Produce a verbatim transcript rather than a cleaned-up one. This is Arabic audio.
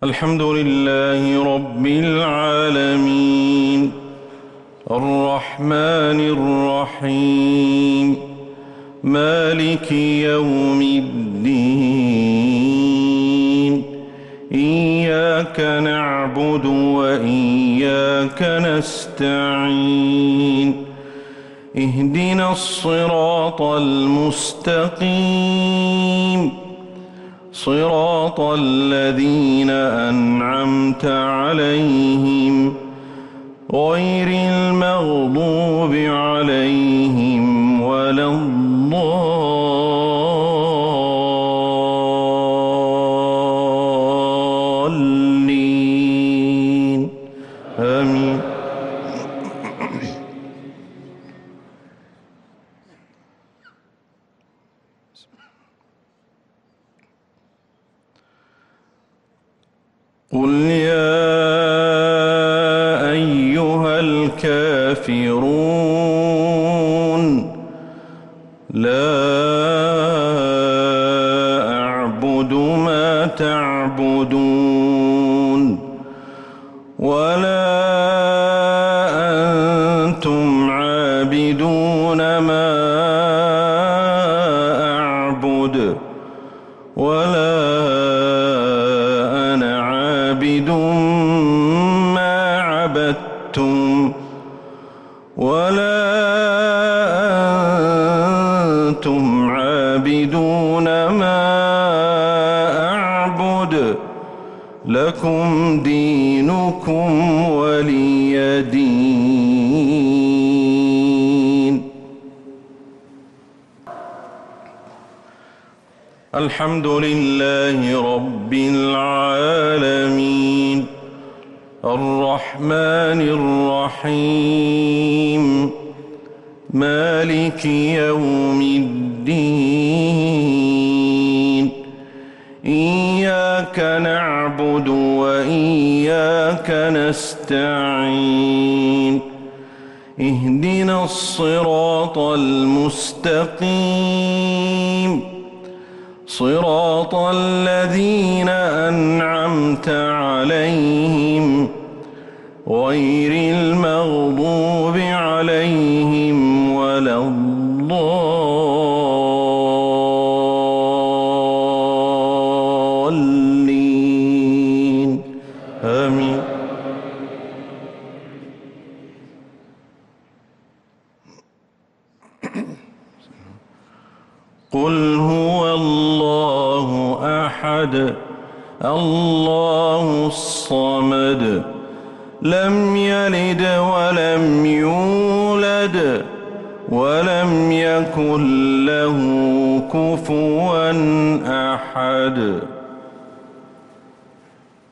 الحمد لله رب العالمين الرحمن الرحيم مالك يوم الدين إياك نعبد وإياك نستعين اهدنا الصراط المستقيم صراط الذين أنعمت عليهم غير المغضوب عليهم ولا الضالين آمين. قل يا أيها الكافرون لا أعبد ما تعبدون ولا أنتم عابدون ما أعبد ولا عابد ما عبدتم ولا أنتم عابدون ما أعبد لكم دينكم ولي دين. الحمد لله رب العالمين الرحمن الرحيم مالك يوم الدين إياك نعبد وإياك نستعين اهدنا الصراط المستقيم صراط الذين أنعمت عليهم غير المغضوب عليهم ولا الضالين آمين. قل هو الله أحد الله الصمد لم يلد ولم يولد ولم يكن له كفوا أحد.